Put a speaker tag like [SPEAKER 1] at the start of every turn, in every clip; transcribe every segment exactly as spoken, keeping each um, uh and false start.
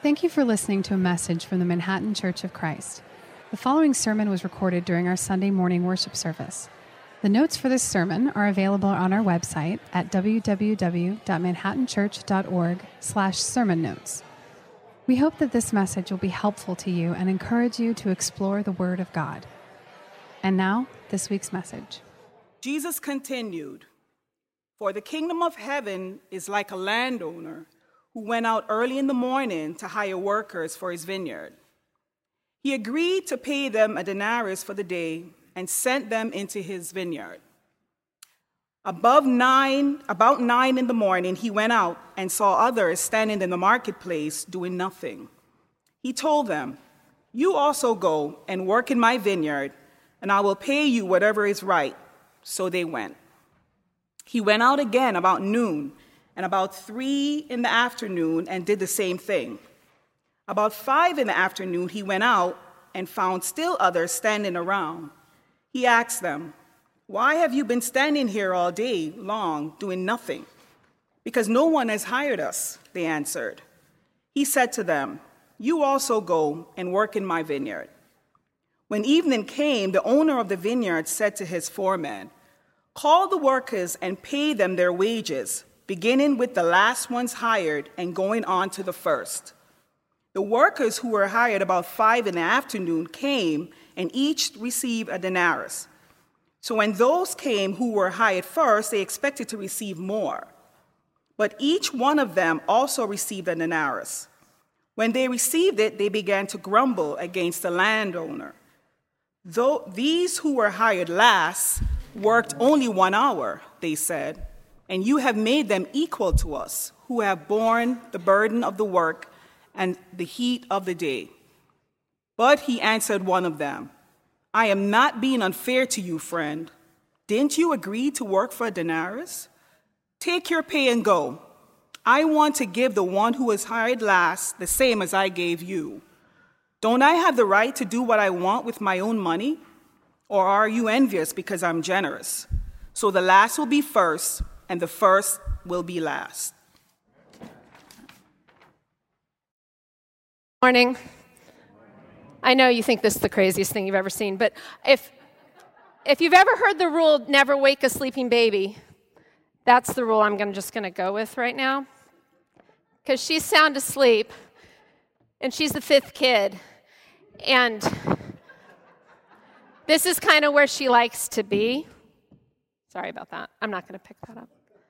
[SPEAKER 1] Thank you for listening to a message from the Manhattan Church of Christ. The following sermon was recorded during our Sunday morning worship service. The notes for this sermon are available on our website at w w w dot manhattan church dot org slash sermon notes. We hope that this message will be helpful to you and encourage you to explore the Word of God. And now, this week's message.
[SPEAKER 2] Jesus continued, "For the kingdom of heaven is like a landowner who went out early in the morning to hire workers for his vineyard. He agreed to pay them a denarius for the day and sent them into his vineyard. Above nine, about nine in the morning, he went out and saw others standing in the marketplace doing nothing. He told them, 'You also go and work in my vineyard, and I will pay you whatever is right.' So they went. He went out again about noon and about three in the afternoon and did the same thing. About five in the afternoon, he went out and found still others standing around. He asked them, 'Why have you been standing here all day long doing nothing?' 'Because no one has hired us,' they answered. He said to them, 'You also go and work in my vineyard.' When evening came, the owner of the vineyard said to his foreman, 'Call the workers and pay them their wages, beginning with the last ones hired and going on to the first.' The workers who were hired about five in the afternoon came and each received a denarius. So when those came who were hired first, they expected to receive more. But each one of them also received a denarius. When they received it, they began to grumble against the landowner. Though these who were hired last worked only one hour, they said, and you have made them equal to us, who have borne the burden of the work and the heat of the day. But he answered one of them, 'I am not being unfair to you, friend. Didn't you agree to work for a denarius? Take your pay and go. I want to give the one who was hired last the same as I gave you. Don't I have the right to do what I want with my own money? Or are you envious because I'm generous? So the last will be first, and the first will be last.'"
[SPEAKER 3] Morning. I know you think this is the craziest thing you've ever seen, but if if you've ever heard the rule, never wake a sleeping baby, that's the rule I'm gonna, just going to go with right now. Because she's sound asleep, and she's the fifth kid, and this is kind of where she likes to be. Sorry about that. I'm not going to pick that up.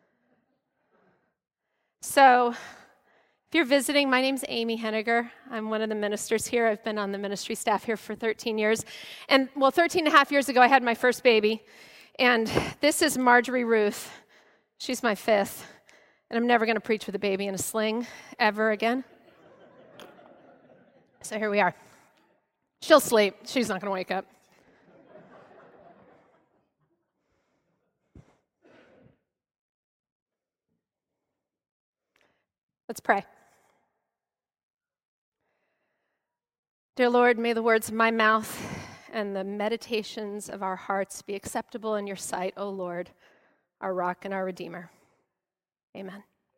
[SPEAKER 3] So, if you're visiting, my name's Amy Henniger. I'm one of the ministers here. I've been on the ministry staff here for thirteen years. And, well, thirteen and a half years ago, I had my first baby. And this is Marjorie Ruth. She's my fifth. And I'm never going to preach with a baby in a sling ever again. So here we are. She'll sleep. She's not going to wake up. Let's pray. Dear Lord, may the words of my mouth and the meditations of our hearts be acceptable in your sight, O Lord, our rock and our redeemer. Amen.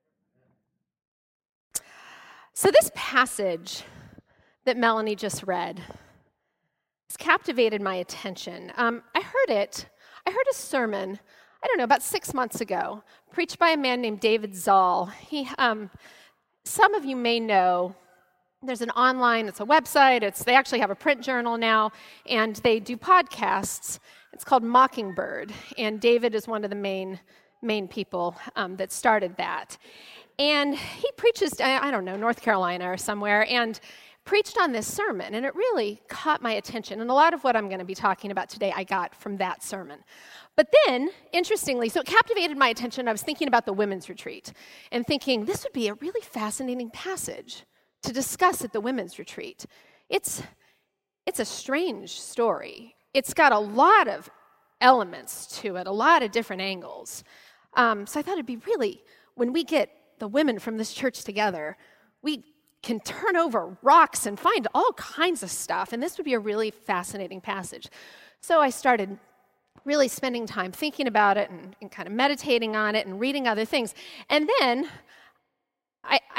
[SPEAKER 3] So this passage that Melanie just read has captivated my attention. Um, I heard it. I heard a sermon, I don't know, about six months ago, preached by a man named David Zoll. He, um, some of you may know, there's an online, it's a website, it's they actually have a print journal now, and they do podcasts. It's called Mockingbird, and David is one of the main main people um, that started that. And he preaches, I, I don't know, North Carolina or somewhere, and preached on this sermon, and it really caught my attention. And a lot of what I'm going to be talking about today, I got from that sermon. But then, interestingly, so it captivated my attention. I was thinking about the women's retreat and thinking this would be a really fascinating passage to discuss at the women's retreat. It's, it's a strange story. It's got a lot of elements to it, a lot of different angles. Um, so I thought it'd be really, when we get the women from this church together, we can turn over rocks and find all kinds of stuff, and this would be a really fascinating passage. So I started really spending time thinking about it and, and kind of meditating on it and reading other things. And then I, I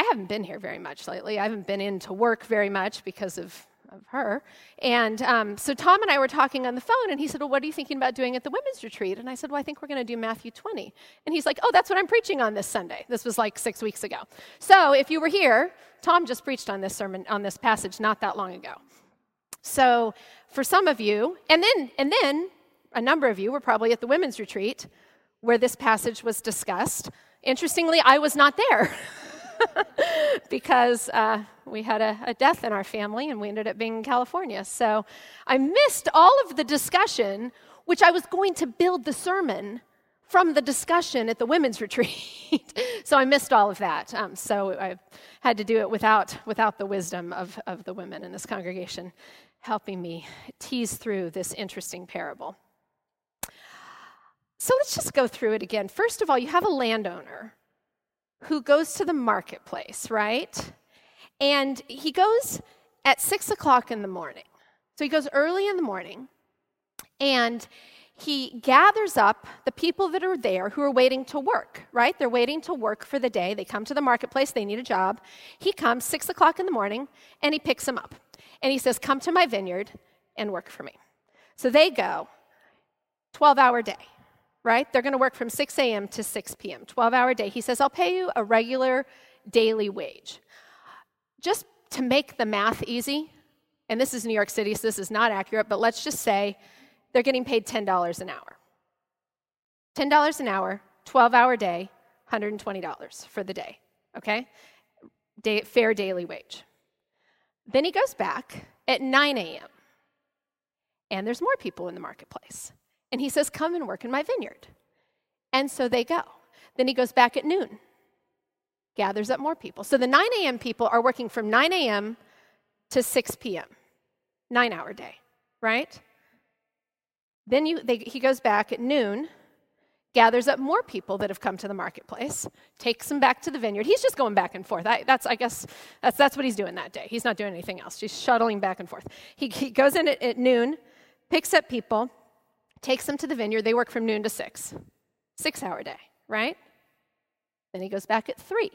[SPEAKER 3] haven't been here very much lately. I haven't been in to work very much because of, of her. And um, so Tom and I were talking on the phone, and he said, well, what are you thinking about doing at the women's retreat? And I said, well, I think we're going to do Matthew twenty. And he's like, oh, that's what I'm preaching on this Sunday. This was like six weeks ago. So if you were here, Tom just preached on this sermon, on this passage not that long ago. So for some of you, and then and then a number of you were probably at the women's retreat where this passage was discussed. Interestingly, I was not there because uh, we had a, a death in our family and we ended up being in California. So I missed all of the discussion, which I was going to build the sermon from the discussion at the women's retreat. So I missed all of that. Um, so I had to do it without without the wisdom of, of the women in this congregation helping me tease through this interesting parable. So let's just go through it again. First of all, you have a landowner who goes to the marketplace, right? And he goes at six o'clock in the morning. So he goes early in the morning, and he gathers up the people that are there who are waiting to work, right? They're waiting to work for the day. They come to the marketplace. They need a job. He comes six o'clock in the morning, and he picks them up. And he says, come to my vineyard and work for me. So they go, twelve-hour day. Right? They're going to work from six a.m. to six p.m., twelve-hour day. He says, I'll pay you a regular daily wage. Just to make the math easy, and this is New York City, so this is not accurate, but let's just say they're getting paid ten dollars an hour. ten dollars an hour, twelve-hour day, one hundred twenty dollars for the day, okay? Day, fair daily wage. Then he goes back at nine a.m., and there's more people in the marketplace. And he says, come and work in my vineyard. And so they go. Then he goes back at noon, gathers up more people. So the nine a.m. people are working from nine a.m. to six p.m., nine-hour day, right? Then you, they, he goes back at noon, gathers up more people that have come to the marketplace, takes them back to the vineyard. He's just going back and forth. I, that's, I guess, that's, that's what he's doing that day. He's not doing anything else. He's shuttling back and forth. He, he goes in at, at noon, picks up people, takes them to the vineyard. They work from noon to six. Six-hour day, right? Then he goes back at three.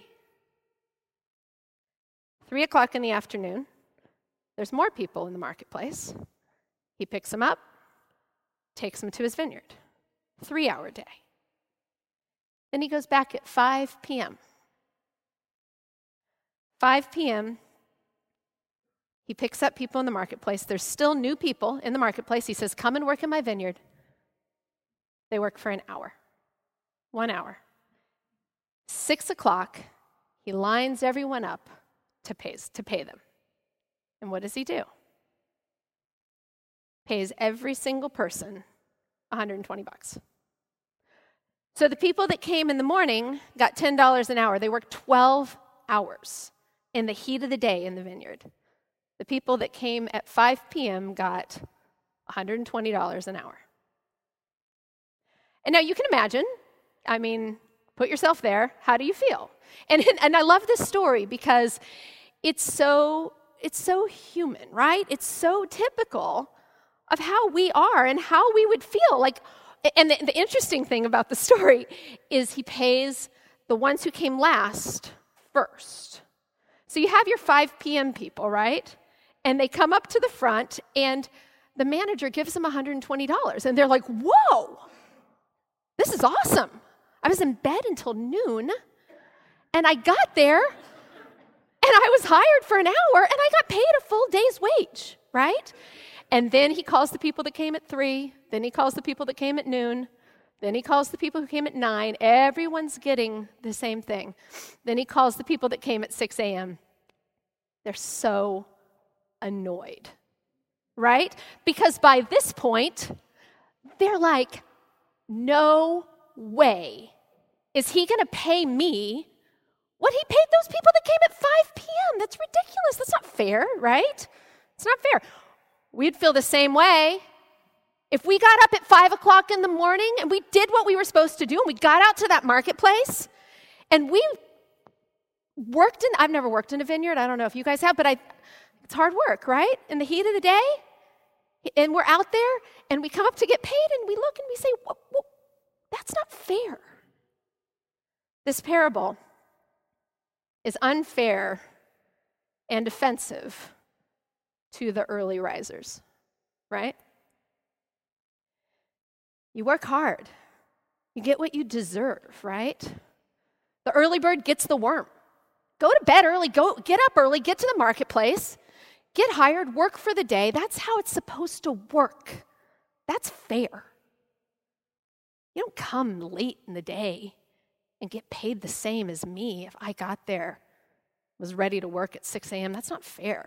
[SPEAKER 3] Three o'clock in the afternoon, there's more people in the marketplace. He picks them up, takes them to his vineyard. Three-hour day. Then he goes back at five p.m. five p.m., he picks up people in the marketplace. There's still new people in the marketplace. He says, come and work in my vineyard. They work for an hour, one hour. Six o'clock, he lines everyone up to pay, to pay them. And what does he do? Pays every single person one hundred twenty bucks. So the people that came in the morning got ten dollars an hour. They worked twelve hours in the heat of the day in the vineyard. The people that came at five p.m. got one hundred twenty dollars an hour. And now you can imagine, I mean, put yourself there. How do you feel? And, and I love this story because it's so, it's so human, right? It's so typical of how we are and how we would feel. Like, and the, the interesting thing about the story is he pays the ones who came last first. So you have your five p.m. people, right? And they come up to the front, and the manager gives them one hundred twenty dollars. And they're like, whoa, this is awesome. I was in bed until noon, and I got there, and I was hired for an hour, and I got paid a full day's wage, right? And then he calls the people that came at three, then he calls the people that came at noon, then he calls the people who came at nine. Everyone's getting the same thing. Then he calls the people that came at six a.m. They're so annoyed, right? Because by this point, they're like, no way is he going to pay me what he paid those people that came at five p.m. That's ridiculous. That's not fair, right? It's not fair. We'd feel the same way if we got up at five o'clock in the morning and we did what we were supposed to do and we got out to that marketplace and we worked in, I've never worked in a vineyard. I don't know if you guys have, but I, it's hard work, right? In the heat of the day. And we're out there and we come up to get paid and we look and we say, whoa, whoa, that's not fair. This parable is unfair and offensive to the early risers, right? You work hard. You get what you deserve, right? The early bird gets the worm. Go to bed early, go get up early, get to the marketplace, get hired, work for the day. That's how it's supposed to work. That's fair. You don't come late in the day and get paid the same as me if I got there, was ready to work at six a.m. That's not fair.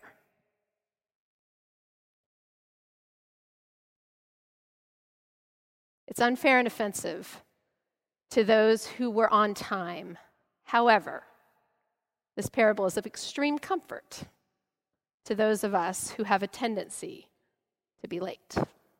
[SPEAKER 3] It's unfair and offensive to those who were on time. However, this parable is of extreme comfort to those of us who have a tendency to be late.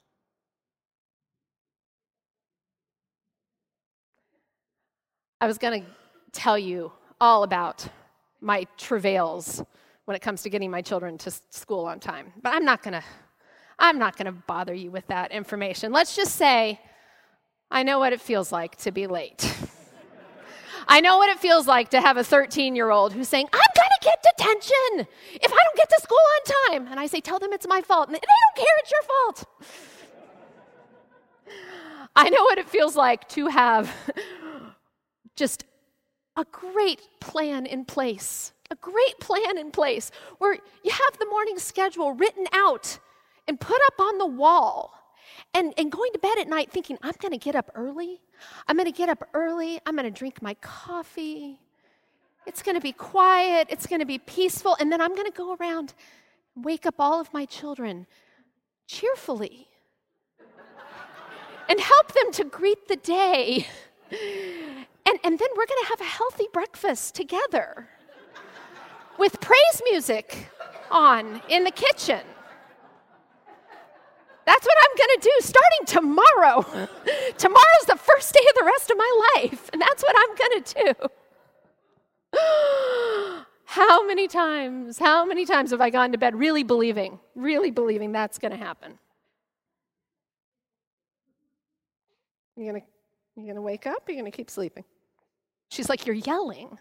[SPEAKER 3] I was going to tell you all about my travails when it comes to getting my children to school on time, but I'm not going to I'm not going to bother you with that information. Let's just say I know what it feels like to be late. I know what it feels like to have a thirteen-year-old who's saying, I'm going to get detention if I don't get to school on time. And I say, tell them it's my fault. And they don't care, it's your fault. I know what it feels like to have just a great plan in place, a great plan in place where you have the morning schedule written out and put up on the wall. And, and going to bed at night thinking, I'm going to get up early. I'm going to get up early. I'm going to drink my coffee. It's going to be quiet. It's going to be peaceful. And then I'm going to go around and wake up all of my children cheerfully and help them to greet the day. And, and then we're going to have a healthy breakfast together with praise music on in the kitchen. That's what I'm going to do starting tomorrow. Tomorrow's the first day of the rest of my life, and that's what I'm going to do. How many times, how many times have I gone to bed really believing, really believing that's going to happen? You're going to, you're going to wake up, or you're going to keep sleeping? She's like, you're yelling.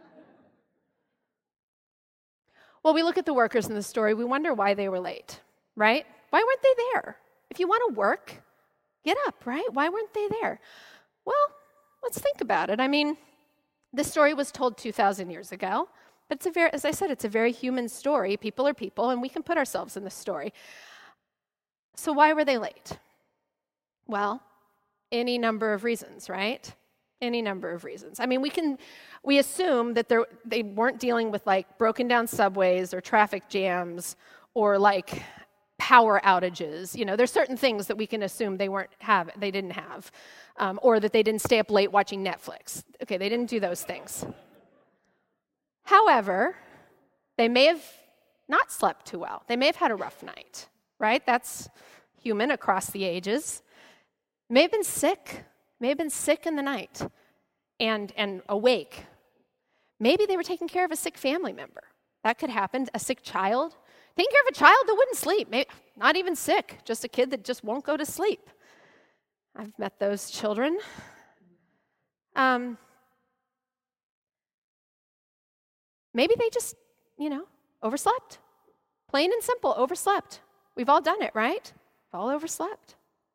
[SPEAKER 3] Well, we look at the workers in the story. We wonder why they were late, right? Why weren't they there? If you want to work, get up, right? Why weren't they there? Well, let's think about it. I mean, this story was told two thousand years ago, but it's a very, as I said, it's a very human story. People are people, and we can put ourselves in the story. So why were they late? Well, any number of reasons, right? Any number of reasons. I mean, we can, we assume that they're, they weren't dealing with like broken down subways or traffic jams or like power outages. You know, there's certain things that we can assume they weren't have, they didn't have, um, or that they didn't stay up late watching Netflix. Okay, they didn't do those things. However, they may have not slept too well. They may have had a rough night, right? That's human across the ages. May have been sick. May have been sick in the night and and awake. Maybe they were taking care of a sick family member. That could happen. A sick child. Taking care of a child that wouldn't sleep, maybe not even sick, just a kid that just won't go to sleep. I've met those children. Um, maybe they just, you know, overslept. Plain and simple, overslept. We've all done it, right? We've all overslept.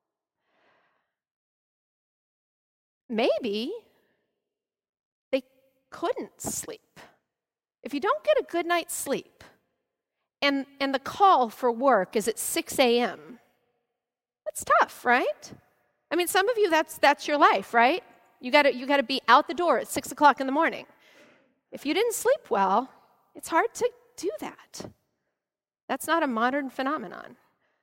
[SPEAKER 3] Maybe they couldn't sleep. If you don't get a good night's sleep, And, and the call for work is at six a.m. That's tough, right? I mean, some of you, that's that's your life, right? You gotta you gotta be out the door at six o'clock in the morning. If you didn't sleep well, it's hard to do that. That's not a modern phenomenon.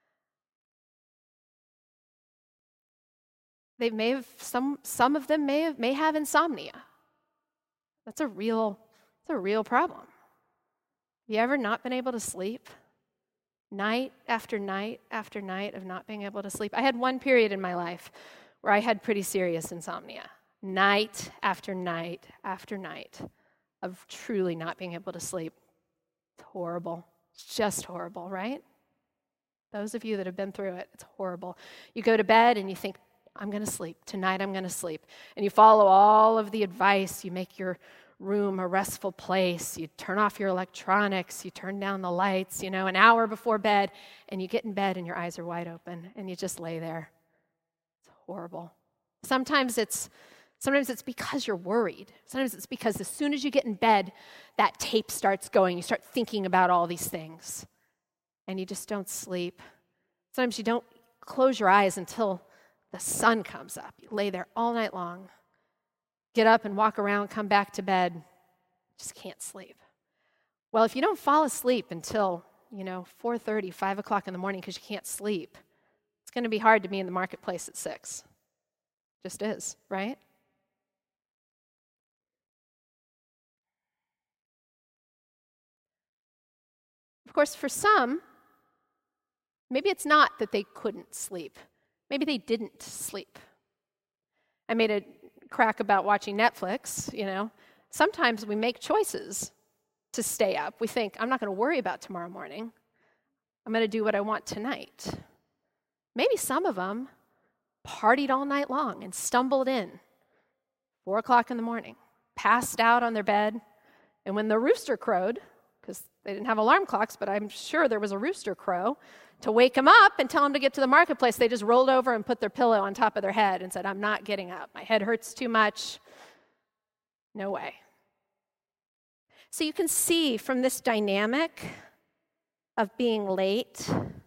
[SPEAKER 3] They may have some some of them may have may have insomnia. That's a real it's a real problem. You ever not been able to sleep? Night after night after night of not being able to sleep. I had one period in my life where I had pretty serious insomnia. Night after night after night of truly not being able to sleep. It's horrible. It's just horrible, right? Those of you that have been through it, it's horrible. You go to bed and you think, I'm going to sleep. Tonight I'm going to sleep. And you follow all of the advice. You make your room, a restful place. You turn off your electronics, you turn down the lights, you know, an hour before bed, and you get in bed and your eyes are wide open, and you just lay there. It's horrible. Sometimes it's sometimes it's because you're worried. Sometimes it's because as soon as you get in bed, that tape starts going. You start thinking about all these things, and you just don't sleep. Sometimes you don't close your eyes until the sun comes up. You lay there all night long. Get up and walk around, come back to bed, just can't sleep. Well, if you don't fall asleep until, you know, four thirty, five o'clock in the morning because you can't sleep, it's going to be hard to be in the marketplace at six. Just is, right? Of course, for some, maybe it's not that they couldn't sleep. Maybe they didn't sleep. I made a crack about watching Netflix, you know. Sometimes we make choices to stay up. We think, I'm not going to worry about tomorrow morning. I'm going to do what I want tonight. Maybe some of them partied all night long and stumbled in, four o'clock in the morning, passed out on their bed, and when the rooster crowed, because they didn't have alarm clocks, but I'm sure there was a rooster crow, to wake them up and tell them to get to the marketplace, they just rolled over and put their pillow on top of their head and said, I'm not getting up. My head hurts too much. No way. So you can see from this dynamic of being late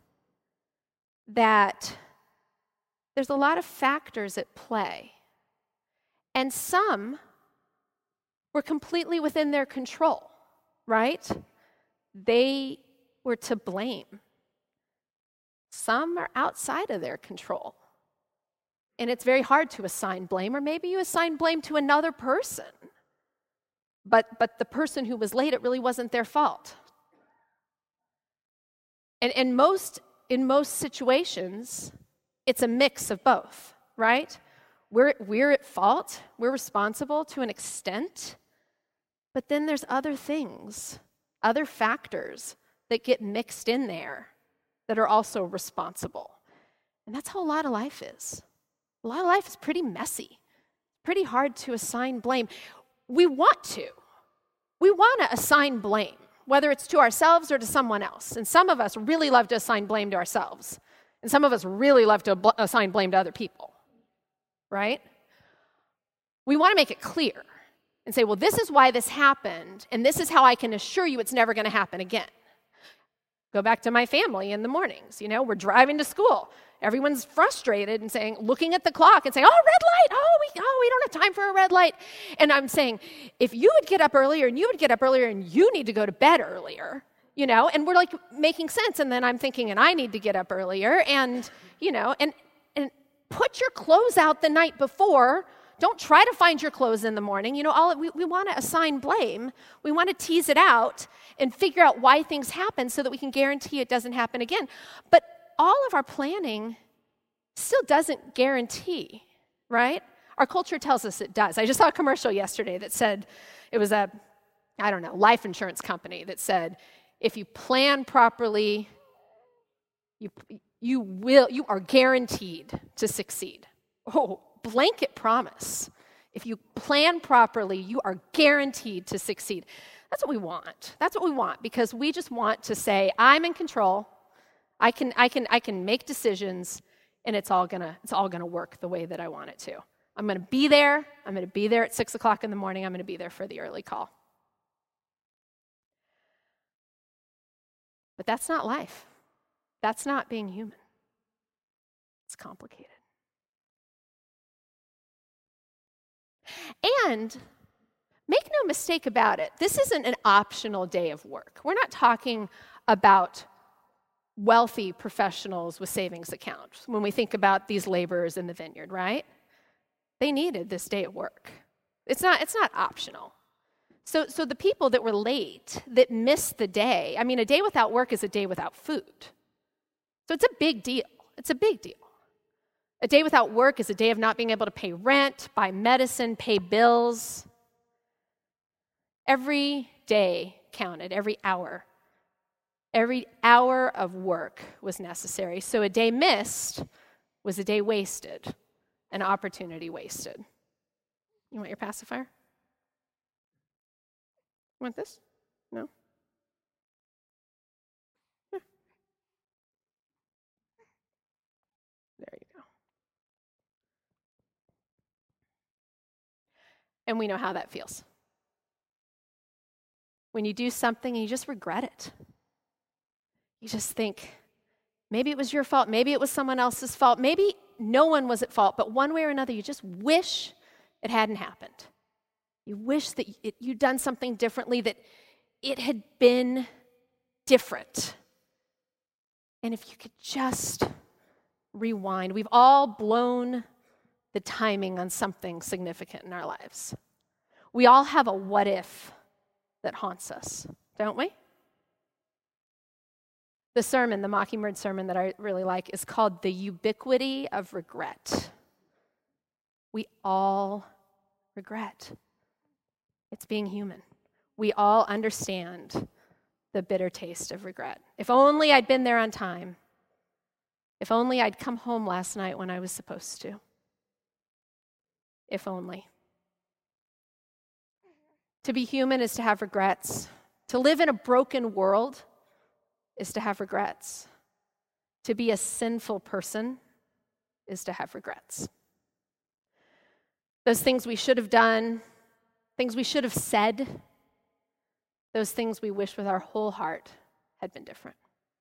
[SPEAKER 3] that there's a lot of factors at play. And some were completely within their control, right? They were to blame. Some are outside of their control. And it's very hard to assign blame, or maybe you assign blame to another person. But, but the person who was late, it really wasn't their fault. And, and most, in most situations, it's a mix of both, right? We're, we're at fault, we're responsible to an extent, but then there's other things, other factors that get mixed in there that are also responsible. And that's how a lot of life is. A lot of life is pretty messy, pretty hard to assign blame. We want to. We want to assign blame, whether it's to ourselves or to someone else. And some of us really love to assign blame to ourselves. And some of us really love to bl- assign blame to other people, right? We want to make it clear and say, well, this is why this happened, and this is how I can assure you it's never going to happen again. Go back to my family in the mornings. You know, we're driving to school. Everyone's frustrated and saying, looking at the clock and saying, oh, red light. Oh, we, oh, we don't have time for a red light. And I'm saying, if you would get up earlier and you would get up earlier and you need to go to bed earlier, you know, and we're like making sense. And then I'm thinking, and I need to get up earlier and, you know, and, and put your clothes out the night before. Don't try to find your clothes in the morning. You know, all we, we want to assign blame. We want to tease it out and figure out why things happen so that we can guarantee it doesn't happen again. But all of our planning still doesn't guarantee, right? Our culture tells us it does. I just saw a commercial yesterday that said, it was a, I don't know, life insurance company that said, if you plan properly, you, you will, you are guaranteed to succeed. Oh, blanket promise. If you plan properly, you are guaranteed to succeed. That's what we want. That's what we want because we just want to say, I'm in control. I can, I can, I can make decisions, and it's all gonna, it's all gonna work the way that I want it to. I'm gonna be there. I'm gonna be there at six o'clock in the morning. I'm gonna be there for the early call. But that's not life. That's not being human. It's complicated. And make no mistake about it, this isn't an optional day of work. We're not talking about wealthy professionals with savings accounts when we think about these laborers in the vineyard, right? They needed this day at work. It's not, it's not optional. So, so the people that were late, that missed the day, I mean, a day without work is a day without food. So it's a big deal. It's a big deal. A day without work is a day of not being able to pay rent, buy medicine, pay bills. Every day counted, every hour. Every hour of work was necessary. So a day missed was a day wasted, an opportunity wasted. You want your pacifier? Want this? No? Here. There you go. And we know how that feels. When you do something and you just regret it. You just think, maybe it was your fault, maybe it was someone else's fault, maybe no one was at fault, but one way or another, you just wish it hadn't happened. You wish that it, you'd done something differently, that it had been different. And if you could just rewind, we've all blown the timing on something significant in our lives. We all have a what if that haunts us, don't we? The sermon, the Mockingbird sermon that I really like, is called The Ubiquity of Regret. We all regret. It's being human. We all understand the bitter taste of regret. If only I'd been there on time. If only I'd come home last night when I was supposed to. If only. To be human is to have regrets. To live in a broken world is to have regrets. To be a sinful person is to have regrets. Those things we should have done, things we should have said, those things we wish with our whole heart had been different.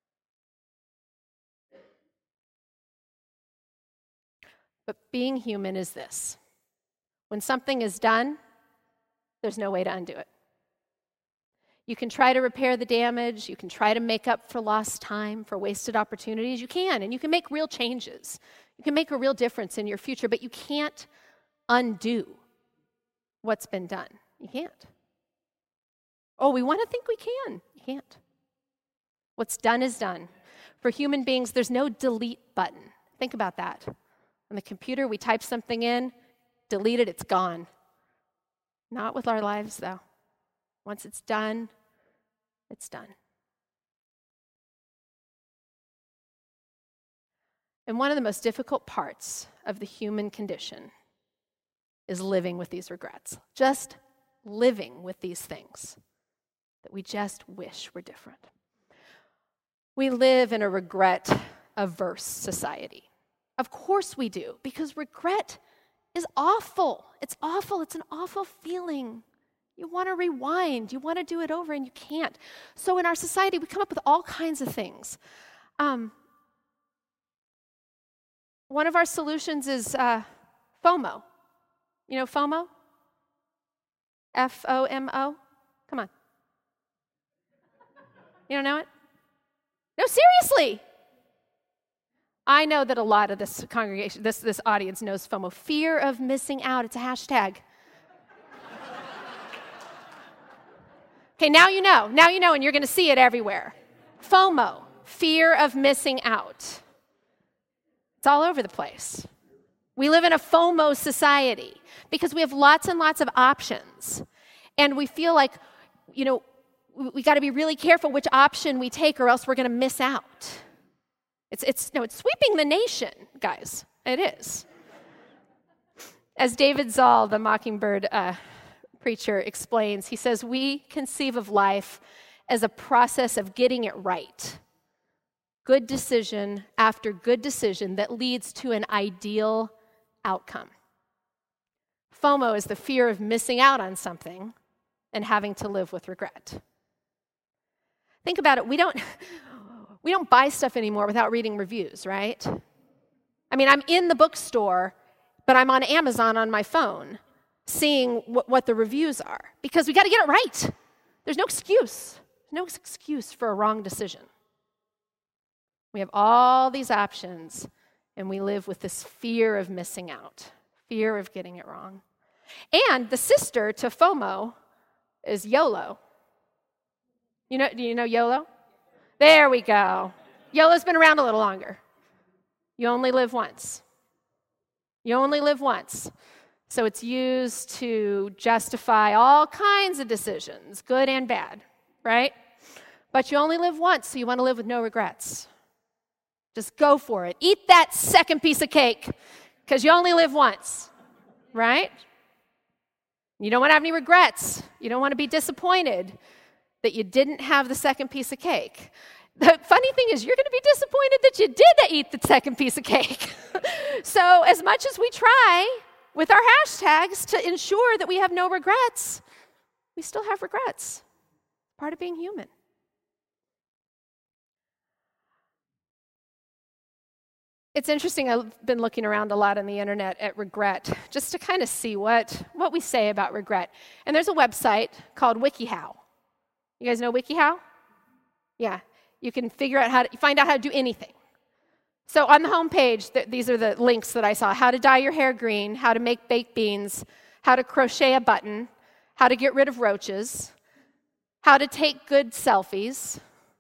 [SPEAKER 3] But being human is this. When something is done, there's no way to undo it. You can try to repair the damage. You can try to make up for lost time, for wasted opportunities. You can, and you can make real changes. You can make a real difference in your future, but you can't undo what's been done. You can't. Oh, we want to think we can. You can't. What's done is done. For human beings, there's no delete button. Think about that. On the computer, we type something in, delete it, it's gone. Not with our lives, though. Once it's done, it's done. And one of the most difficult parts of the human condition is living with these regrets. Just living with these things that we just wish were different. We live in a regret-averse society. Of course we do, because regret is awful. It's awful. It's an awful feeling. You want to rewind. You want to do it over, and you can't. So in our society, we come up with all kinds of things. Um, one of our solutions is uh, FOMO. You know FOMO? F O M O? Come on. You don't know it? No, seriously. I know that a lot of this congregation, this, this audience knows FOMO. Fear of missing out. It's a hashtag. Okay, now you know. Now you know, and you're going to see it everywhere. FOMO, fear of missing out. It's all over the place. We live in a FOMO society because we have lots and lots of options. And we feel like, you know, we, we got to be really careful which option we take or else we're going to miss out. It's, it's, no, it's sweeping the nation, guys. It is. As David Zahl, the Mockingbird uh, preacher, explains, he says, we conceive of life as a process of getting it right. Good decision after good decision that leads to an ideal outcome. FOMO is the fear of missing out on something and having to live with regret. Think about it. We don't... We don't buy stuff anymore without reading reviews, right? I mean, I'm in the bookstore, but I'm on Amazon on my phone seeing wh- what the reviews are because we got to get it right. There's no excuse. No excuse for a wrong decision. We have all these options, and we live with this fear of missing out, fear of getting it wrong. And the sister to FOMO is YOLO. You know, do you know YOLO? There we go. YOLO's been around a little longer. You only live once. You only live once. So it's used to justify all kinds of decisions, good and bad, right? But you only live once, so you want to live with no regrets. Just go for it. Eat that second piece of cake, because you only live once, right? You don't want to have any regrets. You don't want to be disappointed that you didn't have the second piece of cake. The funny thing is, you're going to be disappointed that you did eat the second piece of cake. So as much as we try with our hashtags to ensure that we have no regrets, we still have regrets. Part of being human. It's interesting, I've been looking around a lot on the internet at regret, just to kind of see what, what we say about regret. And there's a website called WikiHow. You guys know WikiHow? Yeah. You can figure out how to find out how to do anything. So on the homepage, th- these are the links that I saw. How to dye your hair green, how to make baked beans, how to crochet a button, how to get rid of roaches, how to take good selfies,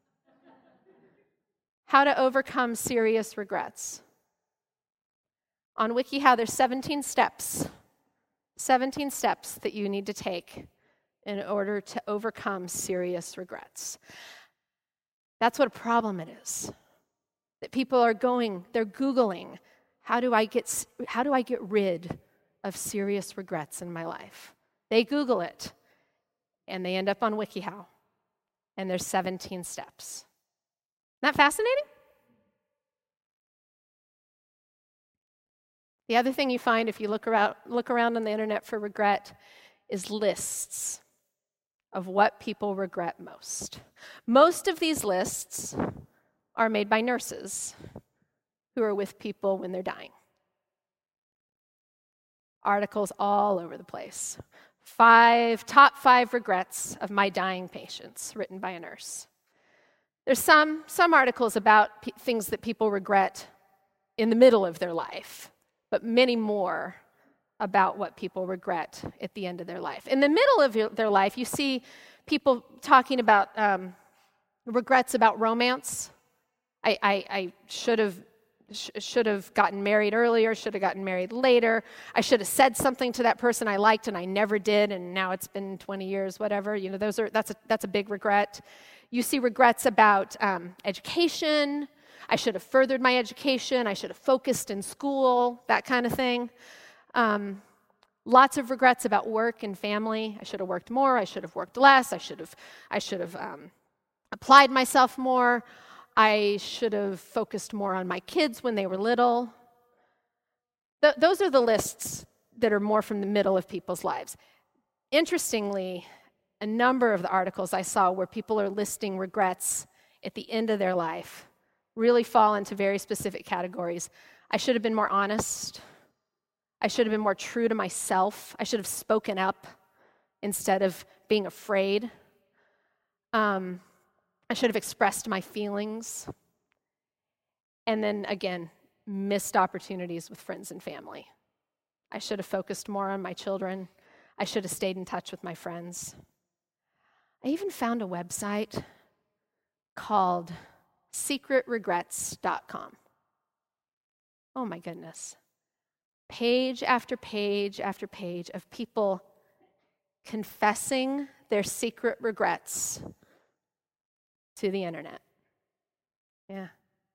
[SPEAKER 3] how to overcome serious regrets. On WikiHow, there's seventeen steps, seventeen steps that you need to take in order to overcome serious regrets. That's what a problem it is. That people are going, they're Googling, how do I get, how do I get rid of serious regrets in my life? They Google it, and they end up on WikiHow, and there's seventeen steps. Isn't that fascinating? The other thing you find if you look around, look around on the internet for regret is lists of what people regret most. Most of these lists are made by nurses who are with people when they're dying. Articles all over the place. Five, top five regrets of my dying patients, written by a nurse. There's some, some articles about p- things that people regret in the middle of their life, but many more about what people regret at the end of their life. In the middle of your, their life, you see people talking about um, regrets about romance. I, I, I should have sh- should have gotten married earlier, should have gotten married later. I should have said something to that person I liked and I never did, and now it's been twenty years, whatever. You know, those are that's a, that's a big regret. You see regrets about um, education. I should have furthered my education. I should have focused in school, that kind of thing. Um, lots of regrets about work and family. I should have worked more. I should have worked less. I should have, I should have um, applied myself more. I should have focused more on my kids when they were little. Th- those are the lists that are more from the middle of people's lives. Interestingly, a number of the articles I saw where people are listing regrets at the end of their life really fall into very specific categories. I should have been more honest. I should have been more true to myself. I should have spoken up instead of being afraid. Um, I should have expressed my feelings. And then again, missed opportunities with friends and family. I should have focused more on my children. I should have stayed in touch with my friends. I even found a website called secret regrets dot com. Oh my goodness. Page after page after page of people confessing their secret regrets to the internet. Yeah.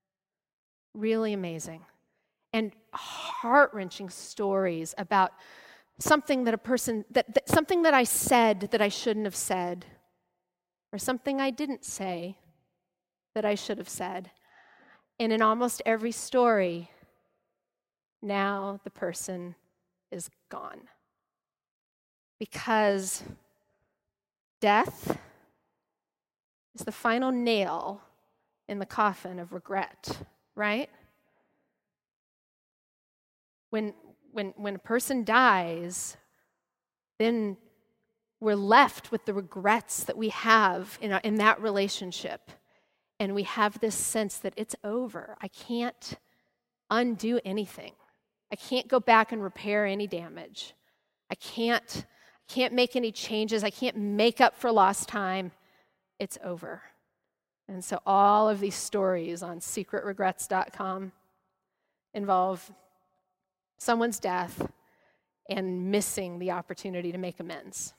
[SPEAKER 3] Really amazing. And heart-wrenching stories about something that a person, that, that something that I said that I shouldn't have said, or something I didn't say that I should have said. And in almost every story, now the person is gone. Because death is the final nail in the coffin of regret, right? When, when, when a person dies, then we're left with the regrets that we have in, our, in that relationship. And we have this sense that it's over. I can't undo anything. I can't go back and repair any damage. I can't, I can't make any changes. I can't make up for lost time. It's over. And so all of these stories on secret regrets dot com involve someone's death and missing the opportunity to make amends.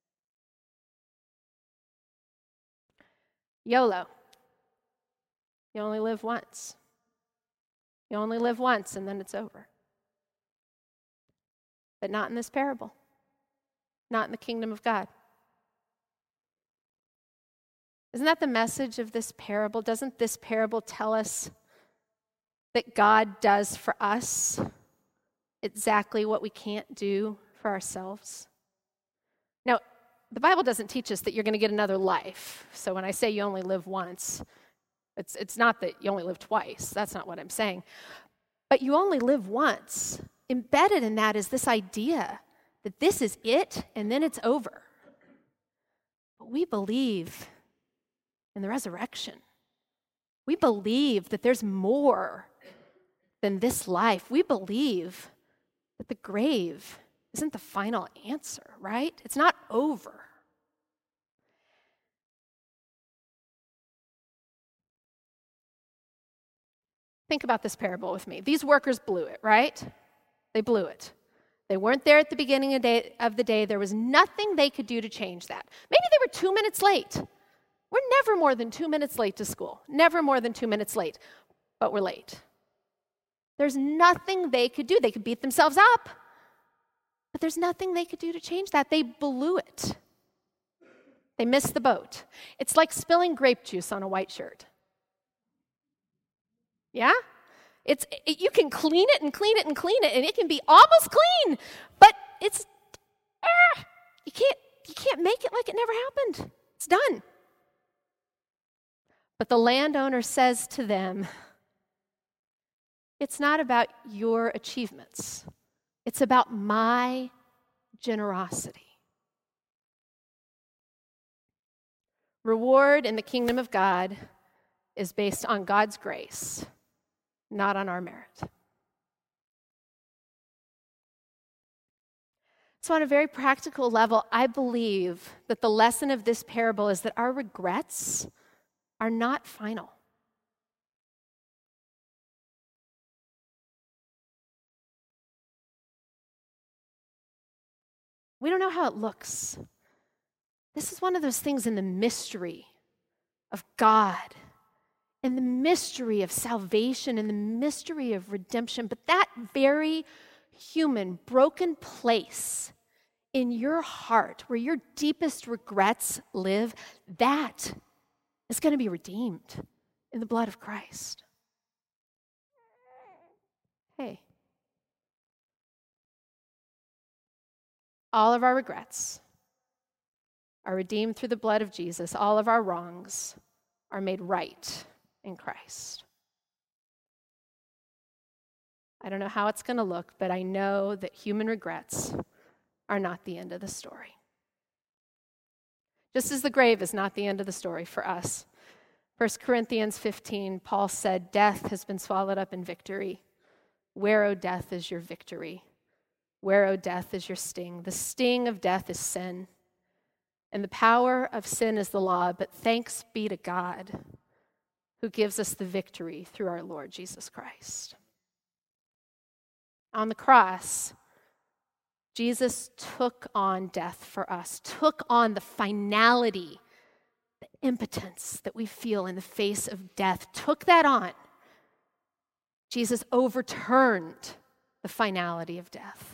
[SPEAKER 3] YOLO. You only live once. You only live once and then it's over. But not in this parable. not in the kingdom of God. Isn't that the message of this parable? Doesn't this parable tell us that God does for us exactly what we can't do for ourselves? Now, the Bible doesn't teach us that you're going to get another life. So when I say you only live once, it's, it's not that you only live twice. That's not what I'm saying. But you only live once. Embedded in that is this idea that this is it and then it's over. But we believe in the resurrection. We believe that there's more than this life. We believe that the grave isn't the final answer, right? It's not over. Think about this parable with me. These workers blew it, right? They blew it. They weren't there at the beginning of, day, of the day. There was nothing they could do to change that. Maybe they were two minutes late. We're never more than two minutes late to school. Never more than two minutes late. But we're late. There's nothing they could do. They could beat themselves up. But there's nothing they could do to change that. They blew it. They missed the boat. It's like spilling grape juice on a white shirt. Yeah? It's it, you can clean it and clean it and clean it, and it can be almost clean, but it's ah, you can't you can't make it like it never happened. It's done. But the landowner says to them, it's not about your achievements. It's about my generosity. Reward in the kingdom of God is based on God's grace, not on our merit. So on a very practical level, I believe that the lesson of this parable is that our regrets are not final. We don't know how it looks. This is one of those things in the mystery of God, in the mystery of salvation, in the mystery of redemption. But that very human, broken place in your heart where your deepest regrets live, that is going to be redeemed in the blood of Christ. Hey. All of our regrets are redeemed through the blood of Jesus. All of our wrongs are made right in Christ. I don't know how it's going to look, but I know that human regrets are not the end of the story. Just as the grave is not the end of the story for us. First Corinthians fifteen, Paul said, "Death has been swallowed up in victory. Where, O death, is your victory? Where, O death, is your sting? The sting of death is sin, and the power of sin is the law, but thanks be to God who gives us the victory through our Lord Jesus Christ." On the cross, Jesus took on death for us, took on the finality, the impotence that we feel in the face of death, took that on. Jesus overturned the finality of death.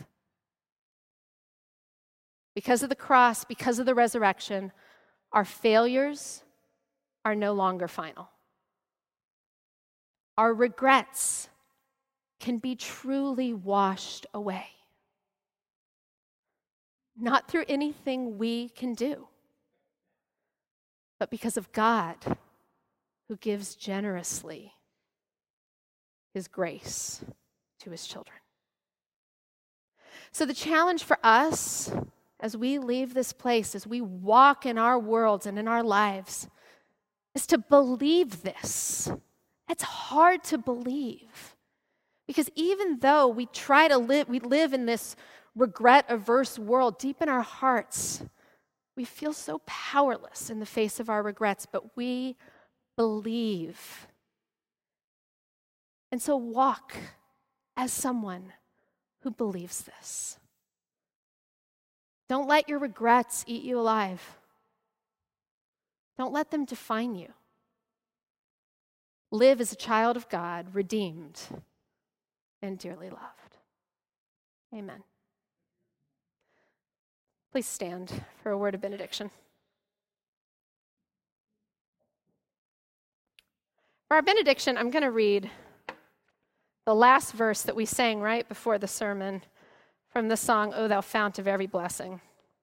[SPEAKER 3] Because of the cross, because of the resurrection, our failures are no longer final. Our regrets can be truly washed away. Not through anything we can do, but because of God who gives generously his grace to his children. So the challenge for us as we leave this place, as we walk in our worlds and in our lives, is to believe this. It's hard to believe because even though we try to live, we live in this regret-averse world, deep in our hearts, we feel so powerless in the face of our regrets, but we believe. And so walk as someone who believes this. Don't let your regrets eat you alive. Don't let them define you. Live as a child of God, redeemed and dearly loved. Amen. Please stand for a word of benediction. For our benediction, I'm going to read the last verse that we sang right before the sermon from the song, O Thou Fount of Every Blessing.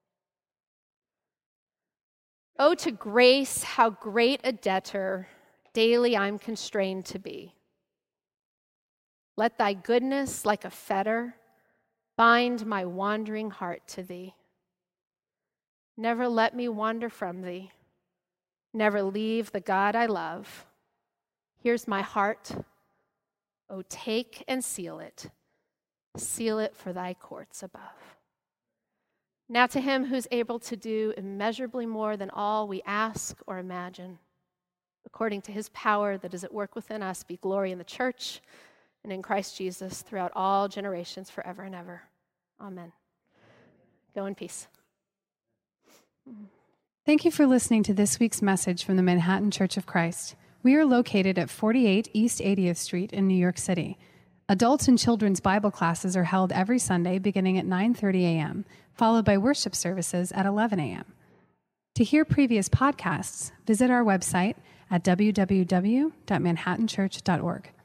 [SPEAKER 3] Oh, to grace, how great a debtor daily I'm constrained to be. Let thy goodness, like a fetter, bind my wandering heart to thee. Never let me wander from thee. Never leave the God I love. Here's my heart. Oh, take and seal it. Seal it for thy courts above. Now to him who's able to do immeasurably more than all we ask or imagine, according to his power that is at work within us, be glory in the church and in Christ Jesus throughout all generations, forever and ever. Amen. Go in peace.
[SPEAKER 1] Thank you for listening to this week's message from the Manhattan Church of Christ. We are located at forty-eight East eightieth Street in New York City. Adults and children's Bible classes are held every Sunday beginning at nine thirty a.m., followed by worship services at eleven a.m. To hear previous podcasts, visit our website at w w w dot manhattan church dot org.